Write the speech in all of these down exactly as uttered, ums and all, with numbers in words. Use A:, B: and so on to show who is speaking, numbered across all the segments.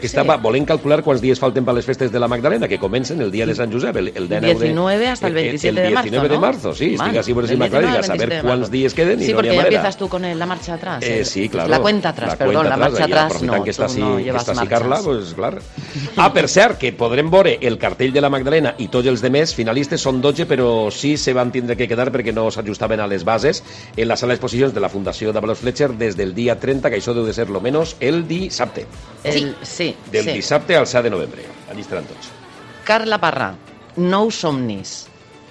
A: que estava sí. volent calcular quants dies falten per les festes de la Magdalena, que comencen el dia de Sant Josep, el, el
B: diecinueve hasta el veintisiete de marzo,
A: el diecinueve de marzo, sí, estic así por encima, claro, y a saber cuántos días queden
B: sí,
A: y no
B: porque
A: hay
B: ya
A: manera.
B: empiezas tú con el, la marcha atrás.
A: Eh,
B: eh,
A: sí, claro.
B: La cuenta atrás,
A: la
B: perdón,
A: cuenta
B: la marcha
A: atrás,
B: atrás no,
A: que està
B: tu no llevas
A: està
B: marxes.
A: Carla, pues clar. Ah, per cert, que podrem veure el cartell de la Magdalena i tots els demés finalistes són dotze, però sí se van tindre que quedar perquè no s'ajustaven a les bases en la sala d'exposicions de la Fundació d'Avalos Fletcher des del dia trenta, que això deu de ser lo menos el dissabte.
B: El, sí,
A: Del
B: sí.
A: dissabte al set de novembre. Allí estaran tots.
B: Carla Parra, Nou Somnis.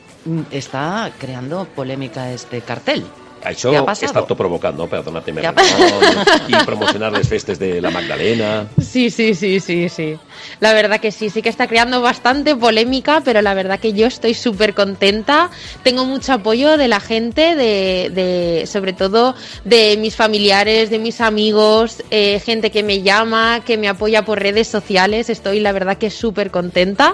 B: Está creando polémica este cartel.
A: Això està tot provocant, no? Per donar-te més i promocionar les festes de la Magdalena.
C: Sí, sí, sí, sí, sí. La verdad que sí, sí que está creando bastante polémica, pero la verdad que yo estoy súper contenta. Tengo mucho apoyo de la gente, de, de sobre todo de mis familiares, de mis amigos, eh, gente que me llama, que me apoya por redes sociales. Estoy, la verdad, que súper contenta.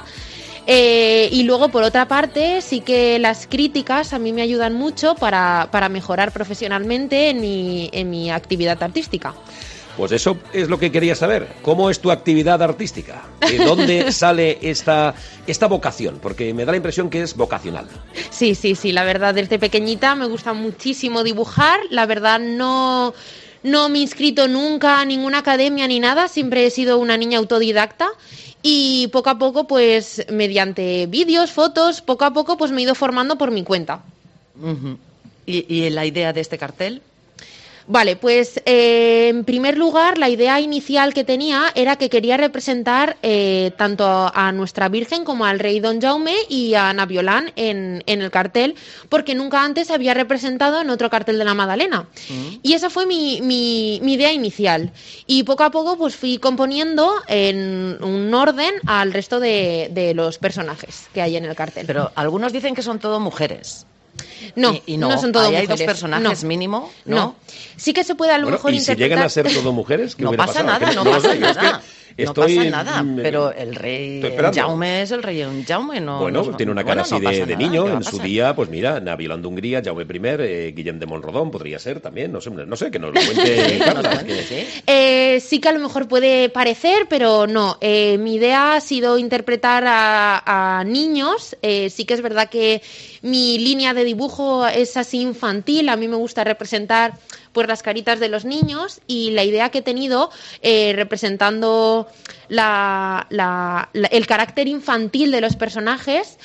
C: Eh, y luego, por otra parte, sí que las críticas a mí me ayudan mucho para, para mejorar profesionalmente en mi, en mi actividad artística.
A: Pues eso es lo que quería saber. ¿Cómo es tu actividad artística? ¿De dónde sale esta, esta vocación? Porque me da la impresión que es vocacional.
C: Sí, sí, sí. La verdad, desde pequeñita me gusta muchísimo dibujar. La verdad, no... No me he inscrito nunca a ninguna academia ni nada. Siempre he sido una niña autodidacta. Y poco a poco, pues, mediante vídeos, fotos, poco a poco, pues me he ido formando por mi cuenta.
B: Uh-huh. ¿Y, ¿Y la idea de este cartel?
C: Vale, pues eh, en primer lugar, la idea inicial que tenía era que quería representar eh, tanto a nuestra Virgen como al rey Don Jaume y a Ana Violán en, en el cartel, porque nunca antes se había representado en otro cartel de la Magdalena. Uh-huh. Y esa fue mi, mi, mi idea inicial. Y poco a poco pues fui componiendo en un orden al resto de, de los personajes que hay en el cartel.
B: Pero algunos dicen que son todo mujeres.
C: No,
B: y, y no,
C: no son todo
B: Ahí
C: mujeres.
B: Hay dos personajes
C: no.
B: mínimo, ¿no?
C: No. Sí que se puede a lo
A: bueno,
C: mejor
A: ¿y
C: interpretar...
A: si llegan a ser todo mujeres? ¿Qué
B: no
A: hubiera
B: pasa
A: pasado?
B: nada, no,
A: no
B: pasa
A: sé,
B: nada.
A: Estoy,
B: no pasa nada, pero el rey Jaume es el rey Jaume, no...
A: Bueno,
B: no,
A: tiene una
B: bueno,
A: cara así
B: no
A: de, de niño, en su día, pues mira, Ana Violán de Hungría, Jaume primero, eh, Guillem de Monrodón, podría ser también, no sé, no sé, que nos lo cuente Carla.
B: Nos cuente, ¿sí?
C: Eh, sí que a lo mejor puede parecer, pero no. Eh, mi idea ha sido interpretar a, a niños. Eh, sí que es verdad que mi línea de dibujo es así infantil, a mí me gusta representar pues las caritas de los niños, y la idea que he tenido eh, representando la, la, la, el carácter infantil de los personajes,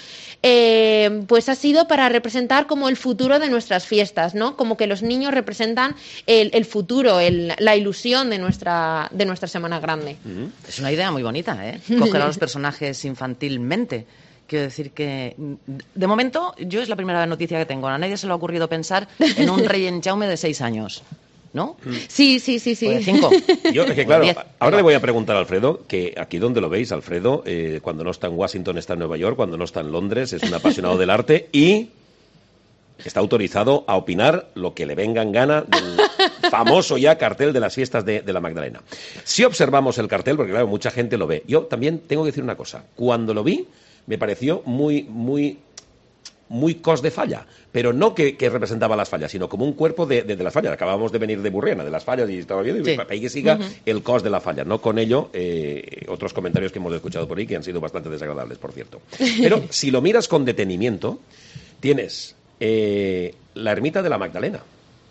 C: eh, pues ha sido para representar como el futuro de nuestras fiestas, ¿no? Como que los niños representan el, el futuro, el, la ilusión de nuestra, de nuestra Semana Grande.
B: Es una idea muy bonita, ¿eh? Coger a los personajes infantilmente. Quiero decir que, de momento, yo es la primera noticia que tengo. A nadie se le ha ocurrido pensar en un rey en Jaume de seis años, ¿no?
C: Sí, sí, sí, sí.
B: O de cinco.
A: Yo, es que claro, ahora le voy a preguntar a Alfredo, que aquí donde lo veis, Alfredo, eh, cuando no está en Washington, está en Nueva York, cuando no está en Londres, es un apasionado del arte y está autorizado a opinar lo que le venga en gana del famoso ya cartel de las fiestas de, de la Magdalena. Si observamos el cartel, porque claro, mucha gente lo ve. Yo también tengo que decir una cosa. Cuando lo vi, me pareció muy, muy, muy cos de falla, pero no que, que representaba las fallas, sino como un cuerpo de, de, de las fallas. Acabamos de venir de Burriana, de las fallas, y estaba viendo, y sí. Para que siga uh-huh. el cos de la falla. No con ello, eh, otros comentarios que hemos escuchado por ahí, que han sido bastante desagradables, por cierto. Pero si lo miras con detenimiento, tienes eh, la ermita de la Magdalena,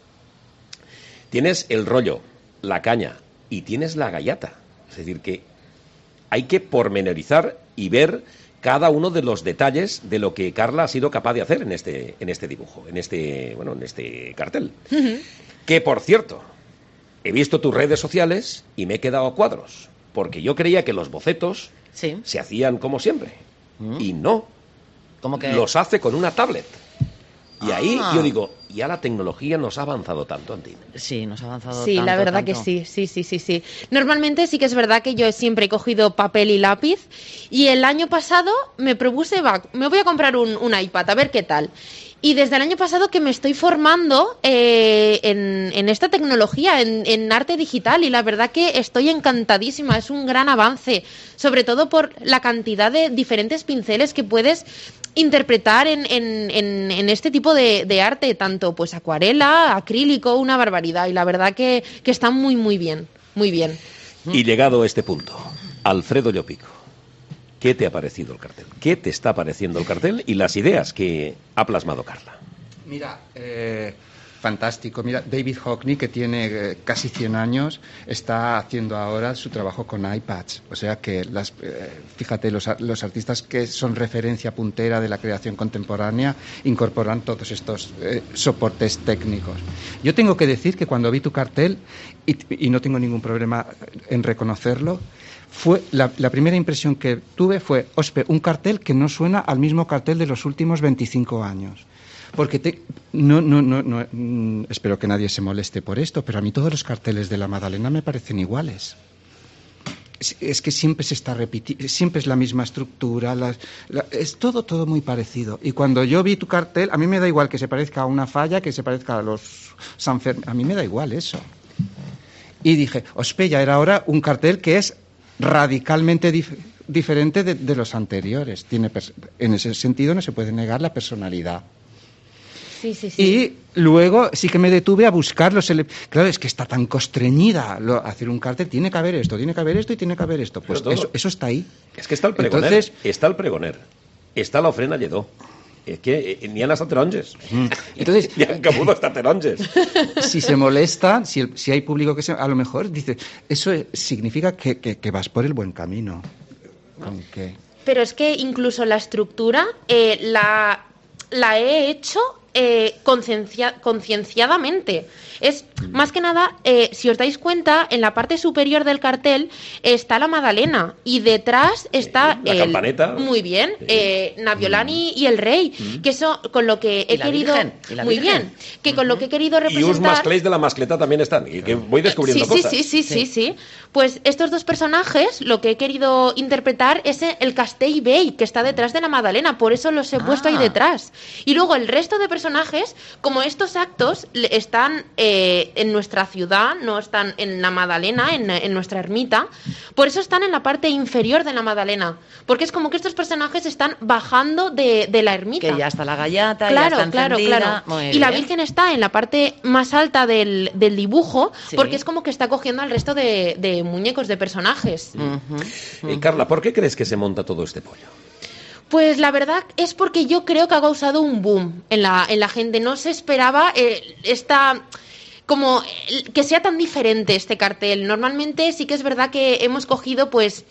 A: tienes el rollo, la caña, y tienes la gallata. Es decir, que hay que pormenorizar y ver cada uno de los detalles de lo que Carla ha sido capaz de hacer en este, en este dibujo, en este, bueno, en este cartel. Uh-huh. Que, por cierto, he visto tus redes sociales y me he quedado a cuadros, porque yo creía que los bocetos
B: sí.
A: se hacían como siempre, uh-huh. y no.
B: ¿Cómo que?
A: Los hace con una tablet. Y ah. ahí yo digo, ya la tecnología nos ha avanzado tanto, Antín.
B: Sí, nos ha avanzado
C: sí,
B: tanto. Sí,
C: la verdad
B: tanto.
C: que sí, sí, sí, sí, sí. Normalmente sí que es verdad que yo siempre he cogido papel y lápiz, y el año pasado me propuse, va, me voy a comprar un, un iPad, a ver qué tal. Y desde el año pasado que me estoy formando eh, en, en esta tecnología, en, en arte digital, y la verdad que estoy encantadísima, es un gran avance, sobre todo por la cantidad de diferentes pinceles que puedes interpretar en, en, en, en este tipo de, de arte, tanto pues acuarela, acrílico, una barbaridad, y la verdad que, que está muy muy bien, muy bien.
A: Y llegado a este punto, Alfredo Llopico, ¿qué te ha parecido el cartel? ¿Qué te está pareciendo el cartel y las ideas que ha plasmado Carla?
D: Mira, eh, fantástico. Mira, David Hockney, que tiene eh, casi cien años, está haciendo ahora su trabajo con iPads. O sea que, las, eh, fíjate, los, los artistas que son referencia puntera de la creación contemporánea incorporan todos estos eh, soportes técnicos. Yo tengo que decir que cuando vi tu cartel, y, y no tengo ningún problema en reconocerlo, fue la, la primera impresión que tuve fue, ospe, un cartel que no suena al mismo cartel de los últimos veinticinco años. Porque te, no, no, no, no mm, espero que nadie se moleste por esto, pero a mí todos los carteles de la Magdalena me parecen iguales. Es, es que siempre se está repitiendo, siempre es la misma estructura, la, la, es todo, todo muy parecido. Y cuando yo vi tu cartel, a mí me da igual que se parezca a una falla, que se parezca a los San Fermín, a mí me da igual eso. Y dije, ospe, ya era ahora un cartel que es radicalmente dif- diferente de, de los anteriores. Tiene pers- en ese sentido no se puede negar la personalidad.
C: Sí, sí, sí.
D: Y luego sí que me detuve a buscar los ele- claro, es que está tan constreñida lo, hacer un cartel, tiene que haber esto, tiene que haber esto y tiene que haber esto. Pues eso, eso está ahí.
A: Es que está el pregoner,
D: Entonces,
A: está el pregoner, está la ofrena lledó. Es que eh, ni han hasta taronges.
D: Entonces,
A: ni han cabudo hasta taronges.
D: Si se molesta, si, el, si hay público que se, a lo mejor dice, eso es, significa que, que, que vas por el buen camino. ¿Con qué?
C: Pero es que incluso la estructura eh, la, la he hecho eh, conciencia, concienciadamente. Es más que nada, eh, si os dais cuenta, en la parte superior del cartel está la Magdalena y detrás está
A: la
C: el,
A: campaneta.
C: Muy bien,
A: Sí.
C: eh, Naviolani mm. y el Rey, mm. que eso con lo que he
B: y la
C: querido
B: Virgen, y la
C: muy
B: Virgen.
C: bien, que con uh-huh. lo que he querido
A: Y
C: representar.
A: los masclés de la mascleta también están y que voy descubriendo
C: sí,
A: cosas.
C: Sí, sí, sí, sí, sí. Pues estos dos personajes, lo que he querido interpretar es el Castell Vell que está detrás de la Magdalena, por eso los he ah. puesto ahí detrás. Y luego el resto de personajes, como estos actos están eh, en nuestra ciudad, no están en la Magdalena, en, en nuestra ermita, por eso están en la parte inferior de la Magdalena, porque es como que estos personajes están bajando de, de la ermita.
B: Que ya está la gallata,
C: claro,
B: ya está
C: claro,
B: encendida.
C: claro.
B: Muy
C: y
B: bien.
C: la Virgen está en la parte más alta del, del dibujo,
B: Sí.
C: porque es como que está cogiendo al resto de, de muñecos, de personajes.
B: Uh-huh.
A: Eh, Carla, ¿por qué crees que se monta todo este pollo?
C: Pues la verdad es porque yo creo que ha causado un boom en la, en la gente. No se esperaba eh, esta... como que sea tan diferente este cartel. Normalmente sí que es verdad que hemos cogido, pues,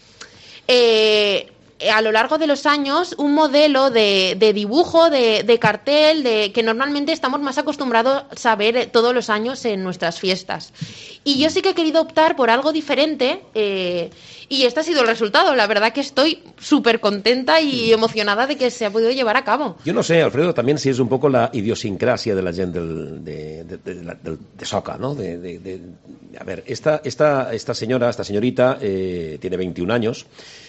C: eh, a lo largo de los años, un modelo de, de dibujo, de, de cartel, de que normalmente estamos más acostumbrados a ver todos los años en nuestras fiestas. Y yo sí que he querido optar por algo diferente, eh, y este ha sido el resultado. La verdad que estoy súper contenta y emocionada de que se ha podido llevar a cabo.
A: Yo no sé, Alfredo, también si es un poco la idiosincrasia de la gente del, de, de, de, de, de, de Soca, ¿no? De, de, de, a ver, esta, esta, esta señora, esta señorita, eh, tiene veintiún años,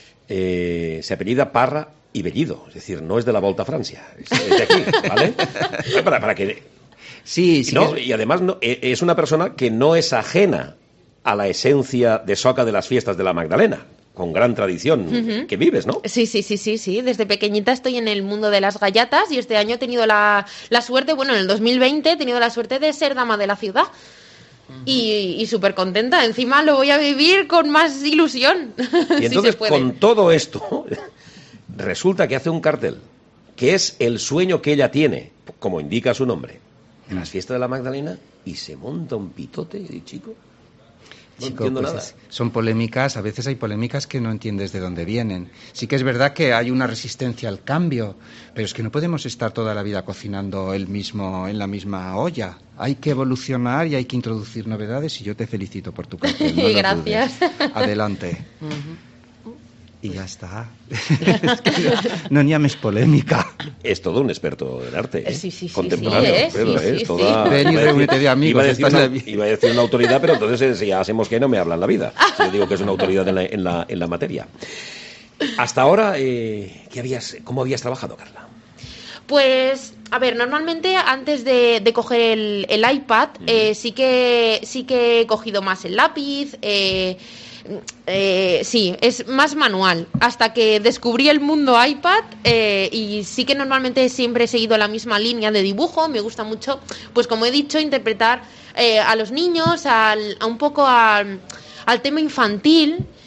A: eh, se apellida Parra y Bellido, es decir, no es de la Volta a Francia, es, es de aquí, ¿vale? Para, para que...
D: Sí, sí.
A: Y, no,
D: es...
A: y además no, es una persona que no es ajena a la esencia de Soca de las fiestas de la Magdalena, con gran tradición uh-huh. que vives, ¿no?
C: Sí, sí, sí, sí, sí. Desde pequeñita estoy en el mundo de las gallatas y este año he tenido la, la suerte, bueno, en el dos mil veinte he tenido la suerte de ser dama de la ciudad. Uh-huh. Y, y súper contenta. Encima lo voy a vivir con más ilusión.
A: Y entonces,
C: si se puede.
A: Con todo esto, resulta que hace un cartel que es el sueño que ella tiene, como indica su nombre, en las fiestas de la Magdalena, y se monta un pitote, y chico... No
D: Chico,
A: entiendo
D: pues
A: nada.
D: Es, son polémicas, a veces hay polémicas que no entiendes de dónde vienen. Sí que es verdad que hay una resistencia al cambio, pero es que no podemos estar toda la vida cocinando el mismo, en la misma olla. Hay que evolucionar y hay que introducir novedades y yo te felicito por tu cartel. No lo
C: Gracias.
D: dudes. Adelante. Uh-huh. Y ya está. Es que no, no ni ames polémica.
A: Es todo un experto en arte, ¿eh?
C: Sí, sí, sí,
A: contemporáneo.
C: sí, ¿eh?
A: Pero,
C: sí,
A: ¿eh?
C: sí,
A: Toda...
C: sí.
D: Ven y reúnete de amigos.
A: Iba a, decir
D: Estás
A: una,
D: de...
A: iba a decir una autoridad, pero entonces si ya hacemos que no me hablan la vida. Si yo digo que es una autoridad en la, en la, en la materia. Hasta ahora, eh, ¿qué habías, ¿cómo habías trabajado, Carla?
C: Pues, a ver, normalmente antes de, de coger el, el iPad, mm. eh, sí que sí que he cogido más el lápiz. Eh, Eh, sí, es más manual. Hasta que descubrí el mundo iPad eh, y sí que normalmente siempre he seguido la misma línea de dibujo. Me gusta mucho, pues como he dicho, interpretar eh, a los niños, al, a un poco al, al tema infantil.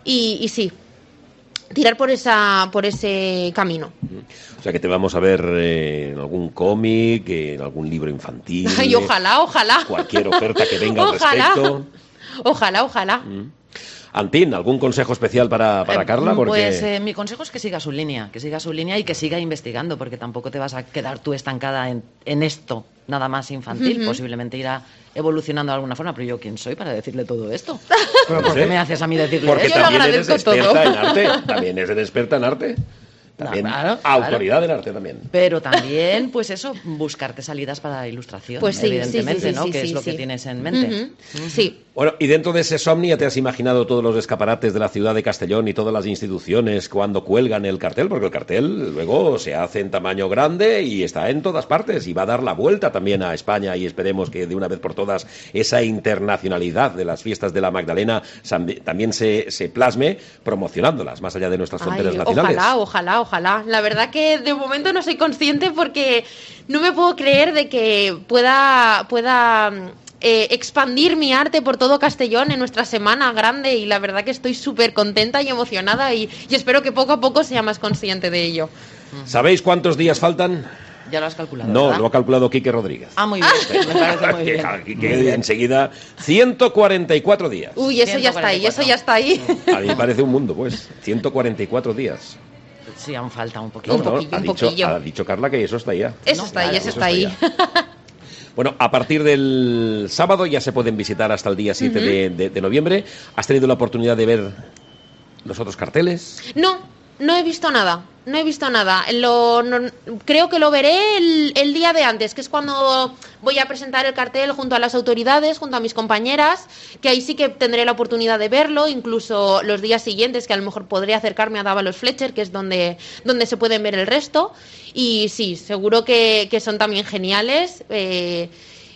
C: y, y sí, tirar por esa por ese camino.
A: O sea, que te vamos a ver eh, en algún cómic, en algún libro infantil.
C: Ay, ojalá, ojalá.
A: Cualquier oferta que venga al
C: Ojalá.
A: respecto.
C: Ojalá, ojalá.
A: Mm. Antín, ¿algún consejo especial para, para
B: Eh,
A: Carla? Porque...
B: Pues eh, mi consejo es que siga su línea, que siga su línea y que siga investigando, porque tampoco te vas a quedar tú estancada en, en esto, nada más infantil.
C: Ujú.
B: Posiblemente irá evolucionando de alguna forma, pero yo, ¿quién soy para decirle todo esto?
A: No
B: ¿Por
A: sé.
B: qué me haces a mí decirle
A: Porque
B: eso?
C: Yo lo
A: también eres
C: agradezco
A: experta
C: todo.
A: en arte. También eres experta en arte. También
B: No, claro,
A: autoridad
B: claro.
A: en arte también.
B: Pero también, pues eso, buscarte salidas para la ilustración,
C: Pues sí,
B: evidentemente,
C: sí, sí, sí,
B: ¿no?
C: sí,
B: que es
C: sí,
B: lo
C: sí.
B: que tienes en mente.
C: Ujú. Sí.
A: Bueno, y dentro de ese Somnia te has imaginado todos los escaparates de la ciudad de Castellón y todas las instituciones cuando cuelgan el cartel, porque el cartel luego se hace en tamaño grande y está en todas partes y va a dar la vuelta también a España y esperemos que de una vez por todas esa internacionalidad de las fiestas de la Magdalena también se, se plasme promocionándolas más allá de nuestras fronteras
C: Ay,
A: nacionales.
C: ojalá, ojalá, ojalá. La verdad que de momento no soy consciente porque no me puedo creer de que pueda, pueda eh, expandir mi arte por todo Castellón en nuestra semana grande y la verdad que estoy súper contenta y emocionada y, y espero que poco a poco sea más consciente de ello.
A: ¿Sabéis cuántos días faltan?
B: Ya lo has calculado,
A: No,
B: ¿verdad?
A: lo ha calculado Quique Rodríguez.
B: Ah, muy bien, me parece muy bien.
A: Que, que enseguida ciento cuarenta y cuatro días.
C: Uy, eso ya está ahí, eso ya está ahí.
A: A mí me parece un mundo, pues. ciento cuarenta y cuatro días.
B: Sí, aún falta un poquito.
A: No, no,
C: poquillo,
A: ha,
C: un
A: dicho,
C: poquillo.
A: ha dicho Carla que eso está ya.
C: Eso
B: No,
C: está ahí,
B: claro,
C: eso
A: eso
C: está ahí.
A: está Bueno, a partir del sábado ya se pueden visitar hasta el día siete de, de- de noviembre. ¿Has tenido la oportunidad de ver los otros carteles?
C: No, no he visto nada, no he visto nada. Lo, no- creo que lo veré el, el día de antes, que es cuando voy a presentar el cartel junto a las autoridades, junto a mis compañeras, que ahí sí que tendré la oportunidad de verlo, incluso los días siguientes, que a lo mejor podré acercarme a Dávalos Fletcher, que es donde, donde se pueden ver el resto. Y sí, seguro que, que son también geniales. eh,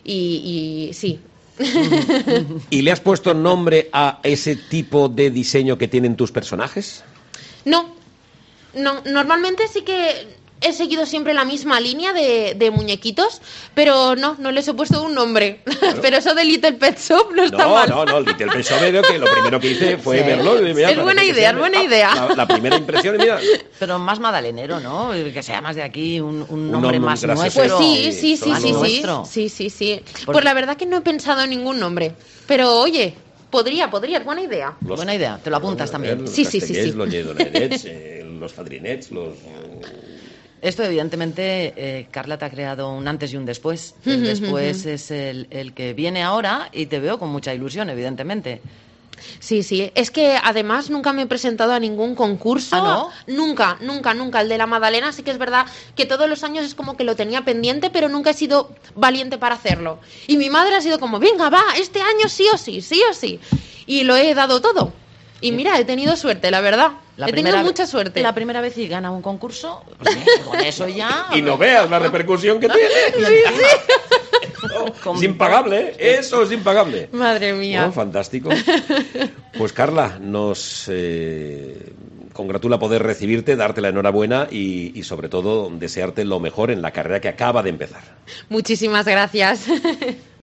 C: y, y sí.
A: ¿Y le has puesto nombre a ese tipo de diseño que tienen tus personajes?
C: No, no, normalmente sí que he seguido siempre la misma línea de, de muñequitos, pero no, no les he puesto un nombre. Pero eso de Little Pet Shop no está
A: No,
C: mal.
A: no, no, el Little Pet Shop, creo que lo primero que hice fue
B: Sí.
A: verlo. y mira,
C: Es
A: parece
C: buena
A: que
C: idea,
A: sea-
C: es buena
A: ah,
C: idea.
A: La, la primera impresión, y mira,
B: Pero más magdalenero, ¿no? Que sea más de aquí, un, un
A: Un
B: nombre
A: nombre
B: más
A: gracioso.
C: Pues
B: nuestro.
C: sí, sí, sí,
B: más
C: sí, sí,
B: nuestro.
C: sí, sí, sí.
B: Por-
C: Pues la verdad que no he pensado en ningún nombre. Pero oye, podría, podría, es buena idea.
A: los-
B: Buena idea, te lo apuntas también.
A: Los
C: Sí, sí, sí,
A: castellers,
C: sí.
A: Los lledonets, eh, los fadrinets, los...
B: Esto, evidentemente, eh, Carla te ha creado un antes y un después. El después es el, el que viene ahora y te veo con mucha ilusión, evidentemente.
C: Sí, sí. Es que además nunca me he presentado a ningún concurso.
B: ¿Ah,
C: Nunca, nunca, nunca. El de la Magdalena sí que es verdad que todos los años es como que lo tenía pendiente, pero nunca he sido valiente para hacerlo. Y mi madre ha sido como, venga, va, este año sí o sí, sí o sí. Y lo he dado todo. Y mira, he tenido suerte, la verdad.
B: La
C: he
B: primera
C: tenido
B: ve-
C: mucha suerte.
B: La primera vez y gana un concurso, pues, eh, con eso ya...
A: Y no veas la repercusión que tiene. No, es impagable, ¿eh? Eso es impagable.
C: Madre mía.
A: Bueno, fantástico. Pues Carla, nos eh, congratula poder recibirte, darte la enhorabuena y, y sobre todo desearte lo mejor en la carrera que acaba de empezar.
C: Muchísimas gracias.